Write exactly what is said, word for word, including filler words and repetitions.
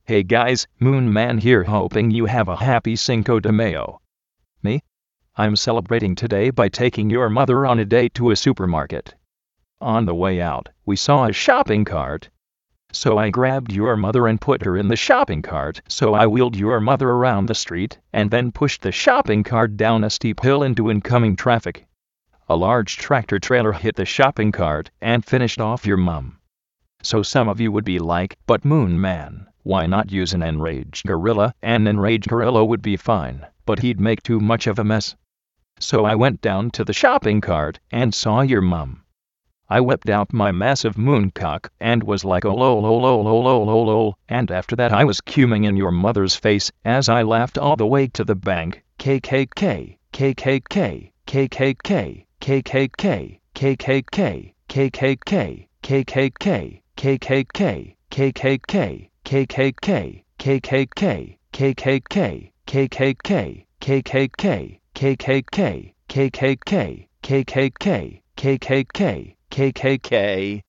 Hey guys, Moon Man here, hoping you have a happy Cinco de Mayo. Me? I'm celebrating today by taking your mother on a date to a supermarket. On the way out, we saw a shopping cart. So I grabbed your mother and put her in the shopping cart. So I wheeled your mother around the street and then pushed the shopping cart down a steep hill into incoming traffic. A large tractor trailer hit the shopping cart and finished off your mom. So some of you would be like, but Moon Man, why not use an enraged gorilla? An enraged gorilla would be fine, but he'd make too much of a mess. So I went down to the shopping cart and saw your mom. I whipped out my massive mooncock and was like oh lol lol lol lol lol lol lol, and after that I was cuming in your mother's face as I laughed all the way to the bank. K K K, K K K, K K K, K K K, K K K, K K K, K K K, K K K, K K K, K K K, K K K, K K K, K K K, K K K, K K K, K K K, K K K, K K K, K K K.